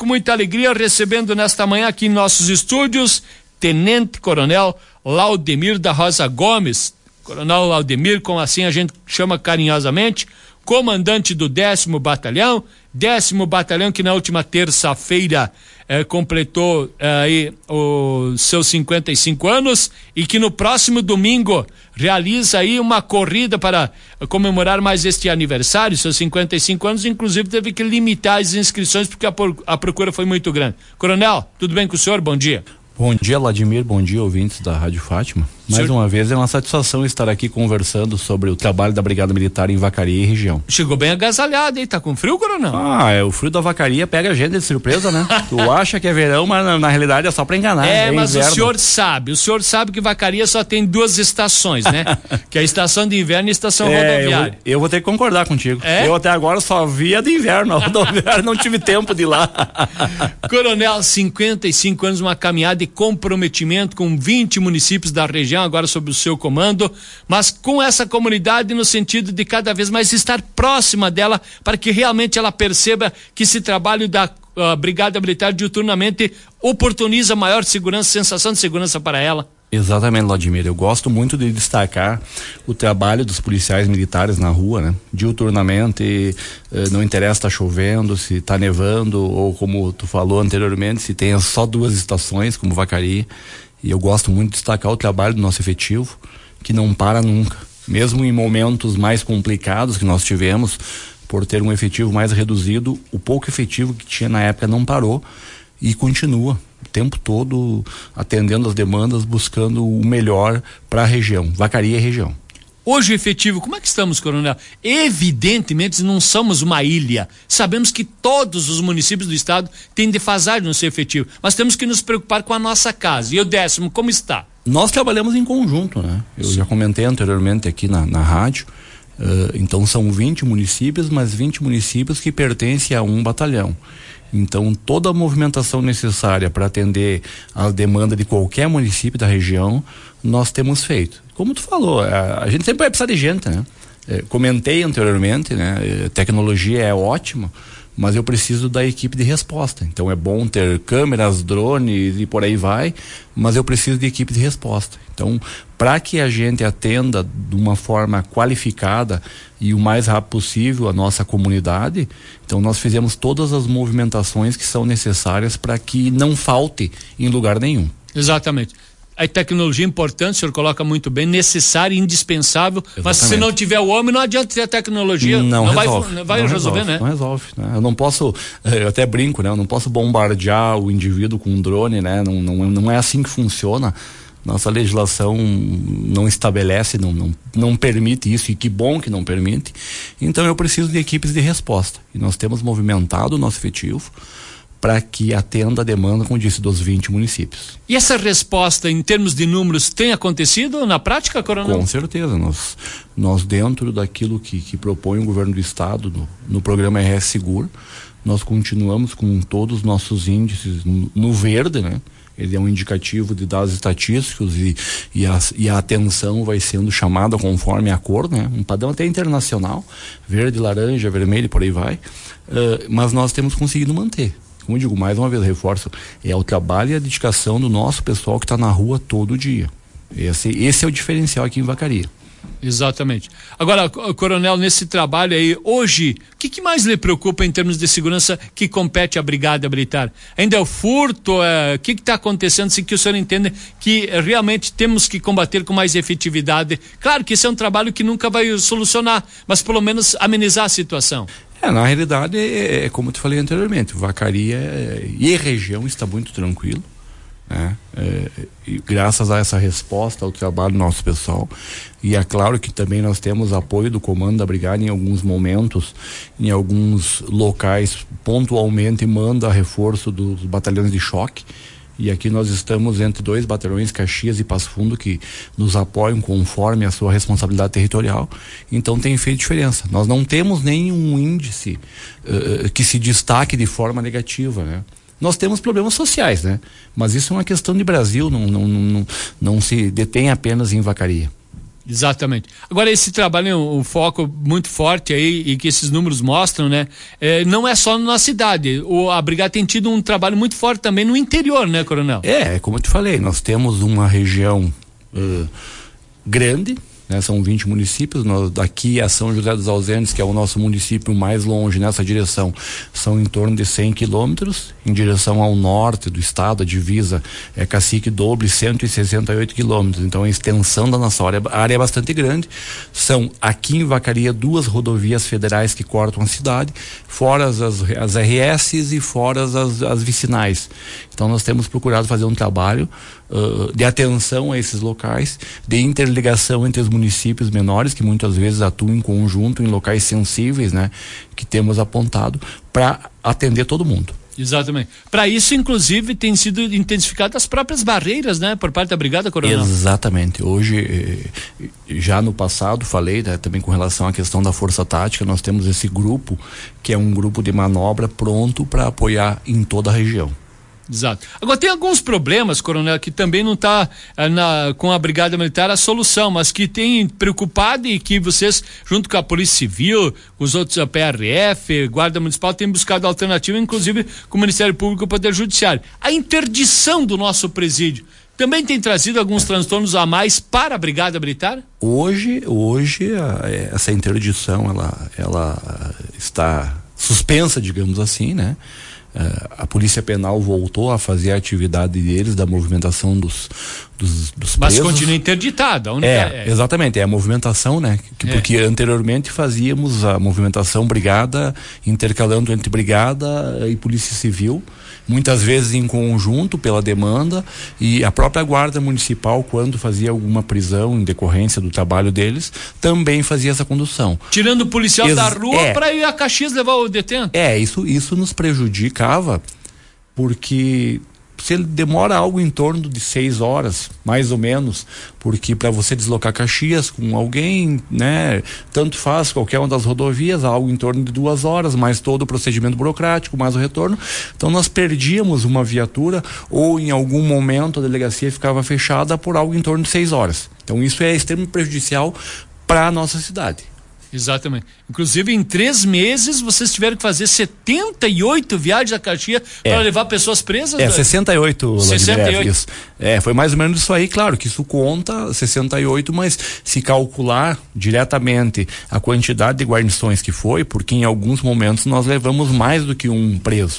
com muita alegria recebendo nesta manhã aqui em nossos estúdios Tenente Coronel Laudemir da Rosa Gomes. Coronel Laudemir, como assim a gente chama carinhosamente, comandante do 10º Batalhão, 10º Batalhão que na última terça-feira completou aí os seus 55 anos e que no próximo domingo realiza aí uma corrida para comemorar mais este aniversário, seus 55 anos, inclusive teve que limitar as inscrições porque a procura foi muito grande. Coronel, tudo bem com o senhor? Bom dia. Bom dia, Vladimir, bom dia, ouvintes da Rádio Fátima. Mais uma vez é uma satisfação estar aqui conversando sobre o trabalho da Brigada Militar em Vacaria e região. Chegou bem agasalhado, hein? Tá com frio, Coronel? O frio da Vacaria pega a gente de surpresa, né? Tu acha que é verão, mas na realidade é só pra enganar. Mas inverno. o senhor sabe que Vacaria só tem 2 estações, né? Que é a estação de inverno e a estação rodoviária. Eu vou ter que concordar contigo. Eu até agora só via de inverno, a rodoviária não tive tempo de ir lá. Coronel, 55 anos, uma caminhada de comprometimento com 20 municípios da região, agora sob o seu comando, mas com essa comunidade no sentido de cada vez mais estar próxima dela para que realmente ela perceba que esse trabalho da Brigada Militar diuturnamente oportuniza maior segurança, sensação de segurança para ela. Exatamente, Vladimir. Eu gosto muito de destacar o trabalho dos policiais militares na rua, né? Diuturnamente, não interessa se tá chovendo, se tá nevando, ou como tu falou anteriormente, se tem só 2 estações, como Vacaria. E eu gosto muito de destacar o trabalho do nosso efetivo, que não para nunca. Mesmo em momentos mais complicados que nós tivemos, por ter um efetivo mais reduzido, o pouco efetivo que tinha na época não parou e continua o tempo todo atendendo as demandas, buscando o melhor para a região, Vacaria e região. Hoje o efetivo, como é que estamos, Coronel? Evidentemente não somos uma ilha, sabemos que todos os municípios do estado têm defasagem no seu efetivo, mas temos que nos preocupar com a nossa casa. E o 10º, como está? Nós trabalhamos em conjunto, né? Eu já comentei anteriormente aqui na rádio, então são 20 municípios, mas 20 municípios que pertencem a um batalhão. Então, toda a movimentação necessária para atender a demanda de qualquer município da região, nós temos feito. Como tu falou, a gente sempre vai precisar de gente, né? Comentei anteriormente, né? Tecnologia é ótima, mas eu preciso da equipe de resposta. Então é bom ter câmeras, drones e por aí vai, mas eu preciso de equipe de resposta. Então, para que a gente atenda de uma forma qualificada e o mais rápido possível a nossa comunidade, então nós fizemos todas as movimentações que são necessárias para que não falte em lugar nenhum. Exatamente. A tecnologia é importante, o senhor coloca muito bem, necessária e indispensável. Exatamente. Mas se não tiver o homem, não adianta ter a tecnologia. Não vai resolver, né? Não resolve, né? Eu não posso, eu até brinco, né? Eu não posso bombardear o indivíduo com um drone, né? Não é assim que funciona. Nossa legislação não estabelece, não permite isso, e que bom que não permite. Então eu preciso de equipes de resposta. E nós temos movimentado o nosso efetivo para que atenda a demanda, como disse, dos 20 municípios. E essa resposta, em termos de números, tem acontecido na prática, Coronel? Com certeza. Nós dentro daquilo que propõe o governo do estado no programa RS Seguro, nós continuamos com todos os nossos índices no verde, né? Ele é um indicativo de dados estatísticos e a atenção vai sendo chamada conforme a cor, né? Um padrão até internacional, verde, laranja, vermelho, por aí vai. Mas nós temos conseguido manter. Como eu digo, mais uma vez, reforço, é o trabalho e a dedicação do nosso pessoal que está na rua todo dia. Esse é o diferencial aqui em Vacaria. Exatamente. Agora, Coronel, nesse trabalho aí, hoje, o que mais lhe preocupa em termos de segurança que compete à Brigada Militar? Ainda é o furto? O que está acontecendo? Se que o senhor entende que realmente temos que combater com mais efetividade? Claro que esse é um trabalho que nunca vai solucionar, mas pelo menos amenizar a situação. Na realidade, é como eu te falei anteriormente, Vacaria e região está muito tranquilo, né? E graças a essa resposta ao trabalho do nosso pessoal, e é claro que também nós temos apoio do comando da brigada em alguns momentos, em alguns locais pontualmente manda reforço dos batalhões de choque, e aqui nós estamos entre 2 batalhões, Caxias e Passo Fundo, que nos apoiam conforme a sua responsabilidade territorial. Então tem feito diferença. Nós não temos nenhum índice que se destaque de forma negativa, né? Nós temos problemas sociais, né? Mas isso é uma questão de Brasil, não se detém apenas em Vacaria. Exatamente. Agora, esse trabalho é um foco muito forte aí e que esses números mostram, né? Não é só na cidade. A Brigada tem tido um trabalho muito forte também no interior, né, Coronel? Como eu te falei, nós temos uma região grande, né? São 20 municípios, daqui a São José dos Ausentes, que é o nosso município mais longe nessa direção, são em torno de 100 quilômetros, em direção ao norte do estado, a divisa é Cacique Doble, 168 quilômetros, então a extensão da nossa área é bastante grande. São aqui em Vacaria 2 rodovias federais que cortam a cidade, fora as RS e fora as vicinais. Então nós temos procurado fazer um trabalho de atenção a esses locais, de interligação entre os municípios menores, que muitas vezes atuam em conjunto em locais sensíveis, né, que temos apontado para atender todo mundo. Exatamente. Para isso, inclusive, tem sido intensificadas as próprias barreiras, né, por parte da Brigada, Coronel? Exatamente. Hoje, já no passado, falei, né, também com relação à questão da força tática, nós temos esse grupo, que é um grupo de manobra pronto para apoiar em toda a região. Exato. Agora tem alguns problemas, Coronel, que também não está com a Brigada Militar a solução, mas que tem preocupado e que vocês, junto com a Polícia Civil, os outros, a PRF, Guarda Municipal, têm buscado alternativa, inclusive com o Ministério Público e o Poder Judiciário. A interdição do nosso presídio também tem trazido alguns transtornos a mais para a Brigada Militar? Hoje essa interdição, ela está suspensa, digamos assim, né? A Polícia Penal voltou a fazer a atividade deles, da movimentação dos presos. Mas continua interditada. Exatamente, é a movimentação, né? Porque anteriormente fazíamos a movimentação brigada, intercalando entre brigada e Polícia Civil, muitas vezes em conjunto pela demanda, e a própria Guarda Municipal, quando fazia alguma prisão em decorrência do trabalho deles, também fazia essa condução. Tirando o policial da rua para ir a Caxias levar o detento. Isso nos prejudicava, porque se ele demora algo em torno de 6 horas, mais ou menos, porque para você deslocar Caxias com alguém, né, tanto faz qualquer uma das rodovias, algo em torno de 2 horas, mais todo o procedimento burocrático, mais o retorno. Então nós perdíamos uma viatura, ou em algum momento a delegacia ficava fechada por algo em torno de 6 horas. Então isso é extremamente prejudicial para a nossa cidade. Exatamente. Inclusive, em 3 meses, vocês tiveram que fazer 78 viagens a Caxias para levar pessoas presas? 68. 68. Isso. Foi mais ou menos isso aí. Claro que isso conta 68, mas se calcular diretamente a quantidade de guarnições que foi, porque em alguns momentos nós levamos mais do que um preso.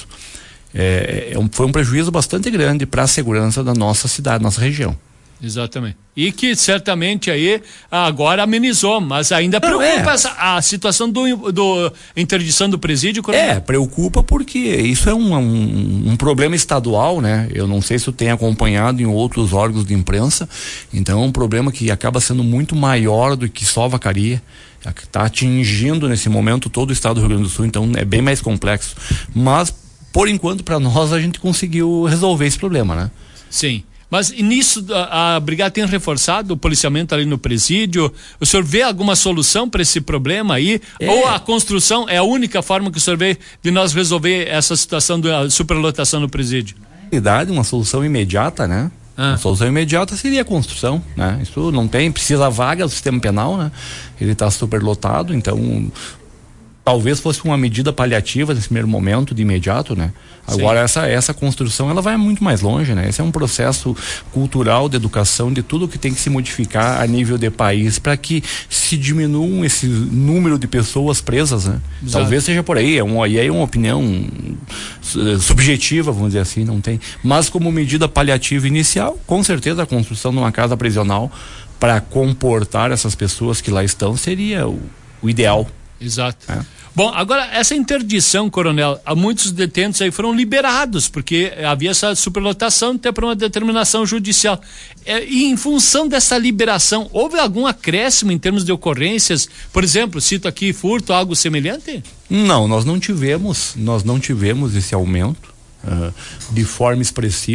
Foi um prejuízo bastante grande para a segurança da nossa cidade, nossa região. Exatamente. E que certamente aí agora amenizou, mas ainda preocupa a situação do interdição do presídio, Coronel? Preocupa porque isso é um problema estadual, né? Eu não sei se tu tem acompanhado em outros órgãos de imprensa, então é um problema que acaba sendo muito maior do que só Vacaria, está atingindo nesse momento todo o estado do Rio Grande do Sul, então é bem mais complexo, mas por enquanto para nós a gente conseguiu resolver esse problema, né? Sim. Mas nisso a Brigada tem reforçado o policiamento ali no presídio. O senhor vê alguma solução para esse problema aí? Ou a construção é a única forma que o senhor vê de nós resolver essa situação da superlotação no presídio? Na realidade, uma solução imediata, né? A solução imediata seria a construção, né? Isso não tem, precisa vaga do sistema penal, né? Ele está superlotado, então talvez fosse uma medida paliativa nesse primeiro momento, de imediato, né? Agora essa construção, ela vai muito mais longe, né? Esse é um processo cultural de educação, de tudo que tem que se modificar a nível de país para que se diminua esse número de pessoas presas, né? Exato. Talvez seja por aí, e aí é uma opinião subjetiva, vamos dizer assim, não tem. Mas como medida paliativa inicial, com certeza a construção de uma casa prisional para comportar essas pessoas que lá estão seria o ideal. Exato. Bom, agora essa interdição, Coronel, muitos detentos aí foram liberados, porque havia essa superlotação até para uma determinação judicial. E em função dessa liberação, houve algum acréscimo em termos de ocorrências? Por exemplo, cito aqui furto, algo semelhante? Não, nós não tivemos esse aumento de forma expressiva.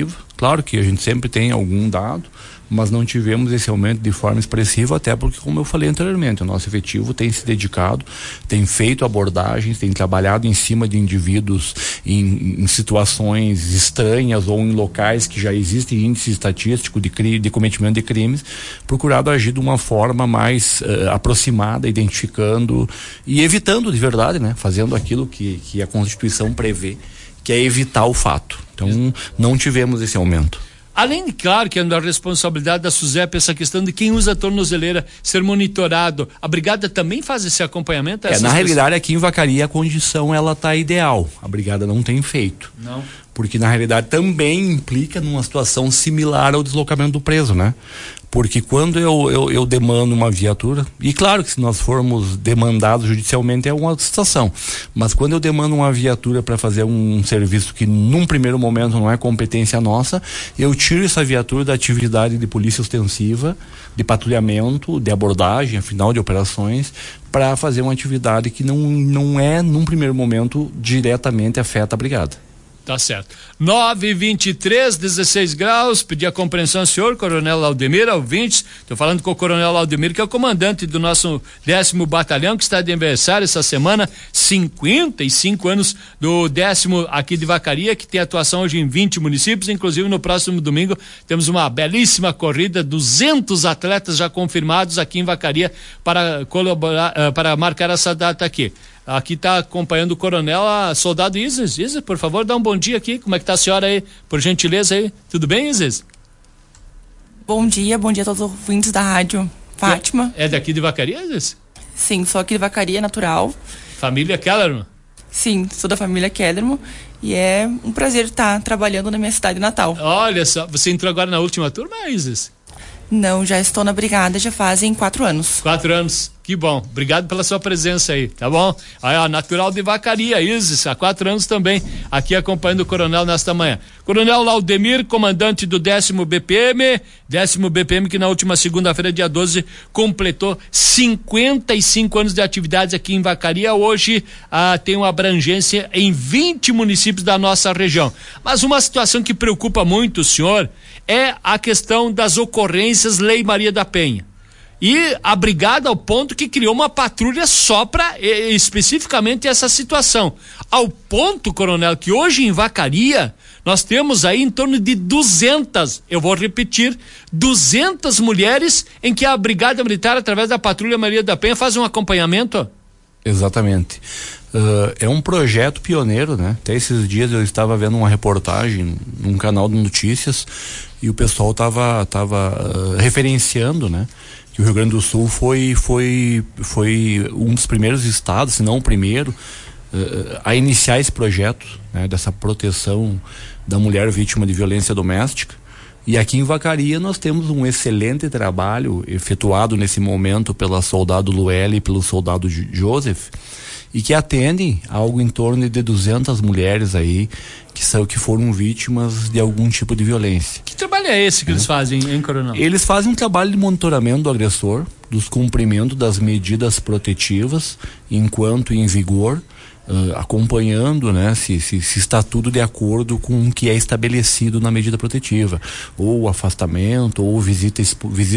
Claro que a gente sempre tem algum dado, mas não tivemos esse aumento de forma expressiva, até porque, como eu falei anteriormente, o nosso efetivo tem se dedicado, tem feito abordagens, tem trabalhado em cima de indivíduos em situações estranhas ou em locais que já existem índice estatístico de cometimento de crimes, procurado agir de uma forma mais aproximada, identificando e evitando de verdade, né? Fazendo aquilo que a Constituição prevê, que é evitar o fato. Então, não tivemos esse aumento. Além de, claro, que é da responsabilidade da SUSEP essa questão de quem usa a tornozeleira ser monitorado, a brigada também faz esse acompanhamento? Na realidade, aqui em Vacaria a condição ela tá ideal, a brigada não tem feito. Não. Porque na realidade também implica numa situação similar ao deslocamento do preso, né? Porque quando eu demando uma viatura, e claro que se nós formos demandados judicialmente é uma outra situação, mas quando eu demando uma viatura para fazer um serviço que num primeiro momento não é competência nossa, eu tiro essa viatura da atividade de polícia ostensiva, de patrulhamento, de abordagem, afinal de operações, para fazer uma atividade que não é num primeiro momento diretamente afeta a brigada. Tá certo. 9h23, 16 graus, pedi a compreensão ao senhor, Coronel Laudemir, ouvintes. Estou falando com o Coronel Laudemir, que é o comandante do nosso 10º Batalhão, que está de aniversário essa semana, 55 anos do 10º aqui de Vacaria, que tem atuação hoje em 20 municípios, inclusive no próximo domingo temos uma belíssima corrida, 200 atletas já confirmados aqui em Vacaria para colaborar, para marcar essa data aqui. Aqui está acompanhando o coronel, a soldado Isis. Isis, por favor, dá um bom dia aqui. Como é que tá a senhora aí? Por gentileza aí. Tudo bem, Isis? Bom dia a todos os ouvintes da rádio. Fátima. É daqui de Vacaria, Isis? Sim, sou aqui de Vacaria, natural. Família Kellerman? Sim, sou da família Kellerman. E é um prazer estar trabalhando na minha cidade natal. Olha só, você entrou agora na última turma, Isis? Não, já estou na brigada, já fazem 4 anos. 4 anos, que bom. Obrigado pela sua presença aí, tá bom? Aí, ó, natural de Vacaria, Isis, há 4 anos também, aqui acompanhando o coronel nesta manhã. Coronel Laudemir, comandante do 10º BPM, 10º BPM que na última segunda-feira, dia 12, completou 55 anos de atividades aqui em Vacaria. Hoje tem uma abrangência em 20 municípios da nossa região. Mas uma situação que preocupa muito o senhor é a questão das ocorrências Lei Maria da Penha. E a brigada ao ponto que criou uma patrulha só para especificamente essa situação. Ao ponto, coronel, que hoje em Vacaria nós temos aí em torno de 200, eu vou repetir, 200 mulheres em que a Brigada Militar, através da Patrulha Maria da Penha, faz um acompanhamento. Exatamente. É um projeto pioneiro, né? Até esses dias eu estava vendo uma reportagem num canal de notícias e o pessoal tava referenciando, né? Que o Rio Grande do Sul foi um dos primeiros estados, se não o primeiro, a iniciar esse projeto, né? Dessa proteção da mulher vítima de violência doméstica. E aqui em Vacaria nós temos um excelente trabalho efetuado nesse momento pela soldado Lueli e pelo soldado Joseph, e que atendem algo em torno de 200 mulheres aí que foram vítimas de algum tipo de violência. Que trabalho é esse que eles fazem, hein, coronel? Eles fazem um trabalho de monitoramento do agressor, dos cumprimentos das medidas protetivas enquanto em vigor, acompanhando, né, se está tudo de acordo com o que é estabelecido na medida protetiva, ou afastamento, ou visitas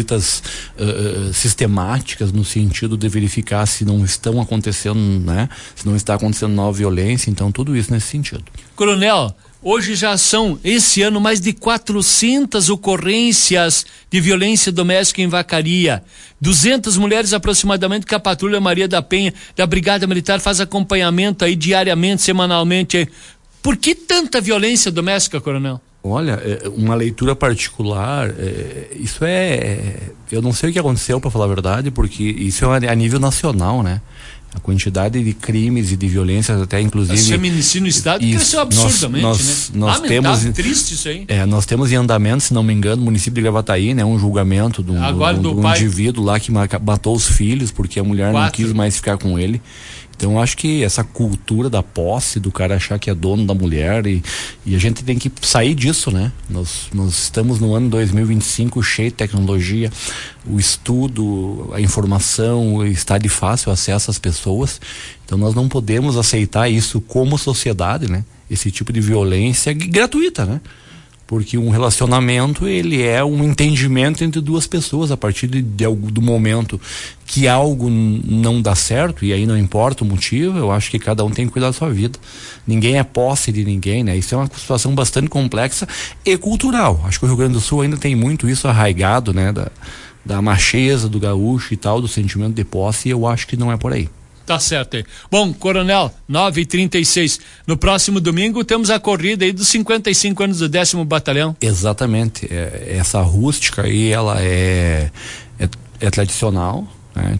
sistemáticas no sentido de verificar se não estão acontecendo, né, se não está acontecendo nova violência, então tudo isso nesse sentido. Coronel, hoje já são, esse ano, mais de 400 ocorrências de violência doméstica em Vacaria. 200 mulheres aproximadamente que a Patrulha Maria da Penha, da Brigada Militar, faz acompanhamento aí diariamente, semanalmente. Por que tanta violência doméstica, coronel? Olha, uma leitura particular, isso eu não sei o que aconteceu, para falar a verdade, porque isso é a nível nacional, né? A quantidade de crimes e de violências, até inclusive... O feminicídio no estado cresceu absurdamente, nós temos, triste isso aí. Nós temos em andamento, se não me engano, no município de Gravataí, né? Um julgamento de um indivíduo lá que matou os filhos porque a mulher não quis mais ficar com ele. Então eu acho que essa cultura da posse, do cara achar que é dono da mulher e a gente tem que sair disso, né? Nós estamos no ano 2025 cheio de tecnologia, o estudo, a informação está de fácil acesso às pessoas, então nós não podemos aceitar isso como sociedade, né? Esse tipo de violência gratuita, né? porque um relacionamento, ele é um entendimento entre duas pessoas. A partir do momento que algo não dá certo, e aí não importa o motivo, eu acho que cada um tem que cuidar da sua vida. Ninguém é posse de ninguém, né? Isso é uma situação bastante complexa e cultural. Acho que o Rio Grande do Sul ainda tem muito isso arraigado, né? Da macheza, do gaúcho e tal, do sentimento de posse, e eu acho que não é por aí. Tá certo aí. Bom, Coronel, 9h36. No próximo domingo temos a corrida aí dos 55 anos do 10º Batalhão. Exatamente. Essa rústica aí, ela é tradicional, né?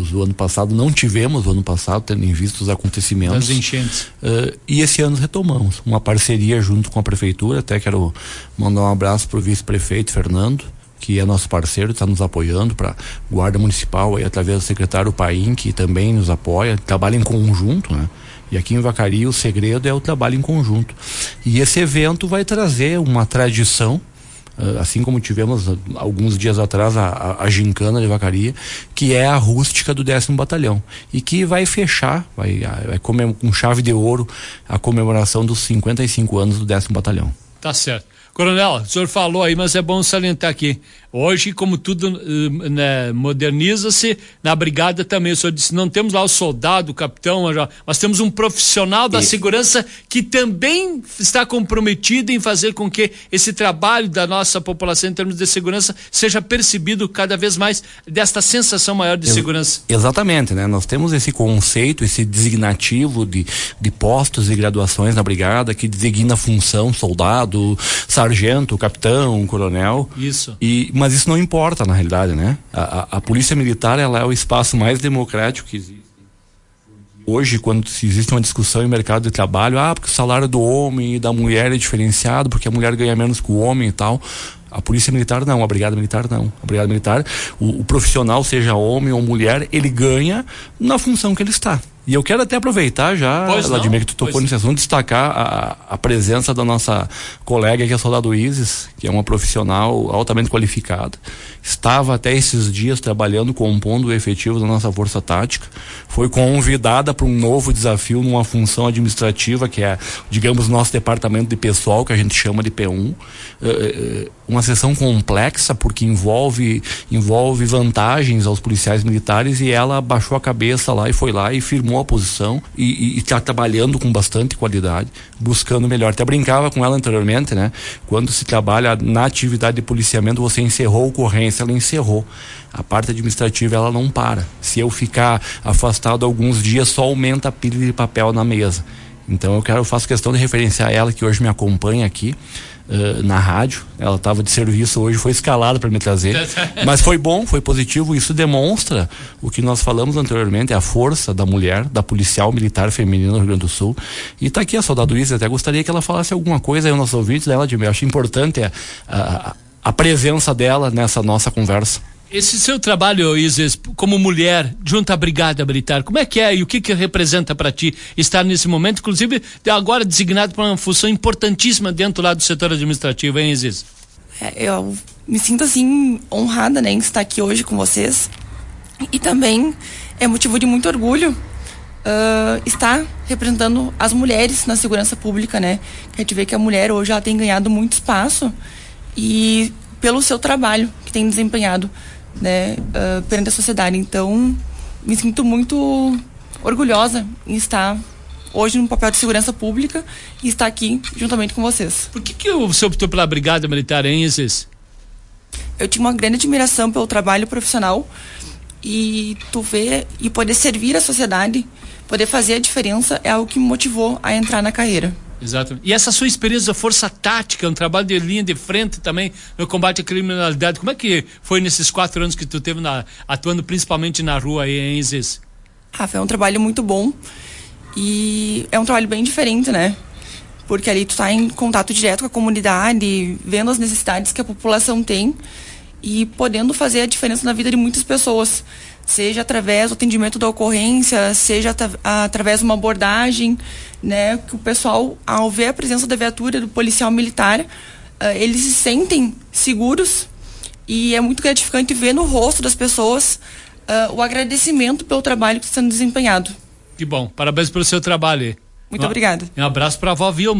Não tivemos o ano passado, tendo em vista os acontecimentos. Das enchentes. E esse ano retomamos uma parceria junto com a prefeitura. Até quero mandar um abraço pro vice-prefeito Fernando, que é nosso parceiro, está nos apoiando, para Guarda Municipal, aí, através do secretário Paim, que também nos apoia, trabalha em conjunto, né? E aqui em Vacaria o segredo é o trabalho em conjunto. E esse evento vai trazer uma tradição, assim como tivemos alguns dias atrás a gincana de Vacaria, que é a rústica do 10º Batalhão, e que vai fechar, vai com chave de ouro, a comemoração dos 55 anos do 10º Batalhão. Tá certo. Coronel, o senhor falou aí, mas é bom salientar aqui. Hoje, como tudo né, moderniza-se, na brigada também, o senhor disse, não temos lá o soldado, o capitão, mas temos um profissional da segurança que também está comprometido em fazer com que esse trabalho da nossa população em termos de segurança seja percebido cada vez mais desta sensação maior de segurança. Exatamente, né? Nós temos esse conceito, esse designativo de postos e graduações na brigada que designa a função soldado, sargento, capitão, coronel. Isso. Mas isso não importa na realidade, né? A polícia militar, ela é o espaço mais democrático que existe. Hoje, quando existe uma discussão em mercado de trabalho, porque o salário do homem e da mulher é diferenciado, porque a mulher ganha menos que o homem e tal. A polícia militar não, a brigada militar não. A brigada militar, o profissional, seja homem ou mulher, ele ganha na função que ele está. E eu quero até aproveitar já, Vladimir, que tu tocou nesse assunto, destacar a presença da nossa colega que é a soldado Isis, que é uma profissional altamente qualificada. Estava até esses dias trabalhando, compondo o efetivo da nossa força tática. Foi convidada para um novo desafio numa função administrativa, que é, digamos, nosso departamento de pessoal, que a gente chama de P1. Uma sessão complexa, porque envolve vantagens aos policiais militares, e ela baixou a cabeça lá e foi lá e firmou a posição e está trabalhando com bastante qualidade, buscando melhor. Até brincava com ela anteriormente, né? Quando se trabalha na atividade de policiamento, você encerrou a ocorrência, ela encerrou. A parte administrativa, ela não para. Se eu ficar afastado alguns dias, só aumenta a pilha de papel na mesa. Então eu faço questão de referenciar ela, que hoje me acompanha aqui na rádio. Ela estava de serviço hoje, foi escalada para me trazer, mas foi bom, foi positivo. Isso demonstra o que nós falamos anteriormente, a força da mulher, da policial militar feminina no Rio Grande do Sul. E está aqui a soldado Isis, até gostaria que ela falasse alguma coisa aí aos nossos ouvintes dela, eu acho importante a presença dela nessa nossa conversa. Esse seu trabalho, Isis, como mulher, junto à Brigada Militar, como é que é e o que representa para ti estar nesse momento, inclusive agora designado para uma função importantíssima dentro lá do setor administrativo, hein, Isis? Eu me sinto, assim, honrada, né, em estar aqui hoje com vocês, e também é motivo de muito orgulho estar representando as mulheres na segurança pública, né, que a gente vê que a mulher hoje ela tem ganhado muito espaço, e pelo seu trabalho que tem desempenhado, né, perante a sociedade. Então, me sinto muito orgulhosa em estar hoje no papel de segurança pública e estar aqui juntamente com vocês. Por que você optou pela Brigada Militar, hein, Isis? Eu tinha uma grande admiração pelo trabalho profissional, e tu ver e poder servir a sociedade, poder fazer a diferença, é algo que me motivou a entrar na carreira. Exatamente. E essa sua experiência da força tática, um trabalho de linha de frente também no combate à criminalidade, como é que foi nesses 4 anos que tu teve atuando principalmente na rua aí, hein, Isis? Foi um trabalho muito bom, e é um trabalho bem diferente, né? Porque ali tu tá em contato direto com a comunidade, vendo as necessidades que a população tem e podendo fazer a diferença na vida de muitas pessoas, seja através do atendimento da ocorrência, seja através de uma abordagem, né, que o pessoal, ao ver a presença da viatura do policial militar, eles se sentem seguros, e é muito gratificante ver no rosto das pessoas o agradecimento pelo trabalho que está sendo desempenhado. Que bom, parabéns pelo seu trabalho aí. Muito obrigada. Um abraço para a avó Vilma, né?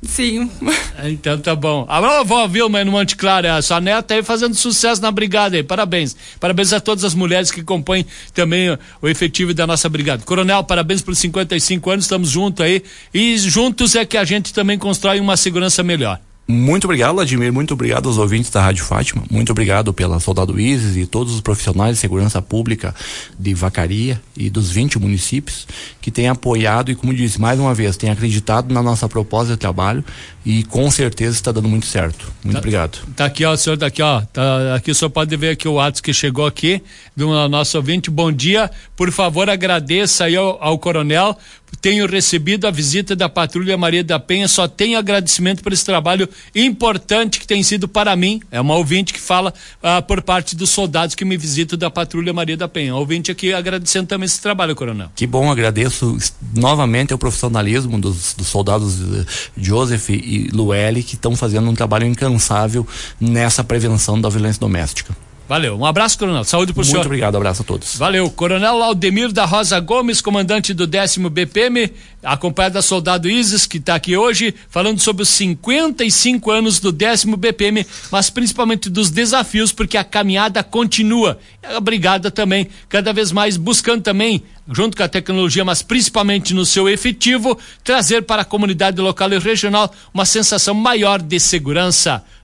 Sim. Então tá bom. A vó Vilma aí no Monte Claro, a sua neta aí fazendo sucesso na brigada aí, parabéns. Parabéns a todas as mulheres que compõem também o efetivo da nossa brigada. Coronel, parabéns pelos 55 anos, estamos juntos aí e juntos é que a gente também constrói uma segurança melhor. Muito obrigado, Vladimir, muito obrigado aos ouvintes da Rádio Fátima, muito obrigado pela Soldado Isis e todos os profissionais de segurança pública de Vacaria e dos 20 municípios que têm apoiado e, como disse, mais uma vez, têm acreditado na nossa proposta de trabalho e com certeza está dando muito certo. Muito obrigado. Tá aqui, ó, o senhor daqui, ó, tá aqui, o senhor pode ver aqui o WhatsApp que chegou aqui do nosso ouvinte. Bom dia, por favor, agradeça aí ao coronel. Tenho recebido a visita da Patrulha Maria da Penha, só tenho agradecimento por esse trabalho importante que tem sido para mim. É uma ouvinte que fala por parte dos soldados que me visitam da Patrulha Maria da Penha. Ouvinte aqui agradecendo também esse trabalho, coronel. Que bom, agradeço novamente o profissionalismo dos soldados Joseph e Lueli, que estão fazendo um trabalho incansável nessa prevenção da violência doméstica. Valeu, um abraço, coronel, saúde pro senhor. Muito obrigado, abraço a todos. Valeu, coronel Laudemir da Rosa Gomes, comandante do 10º BPM, acompanhado da soldado Isis, que está aqui hoje, falando sobre os 55 anos do 10º BPM, mas principalmente dos desafios, porque a caminhada continua. A brigada também, cada vez mais buscando também, junto com a tecnologia, mas principalmente no seu efetivo, trazer para a comunidade local e regional uma sensação maior de segurança.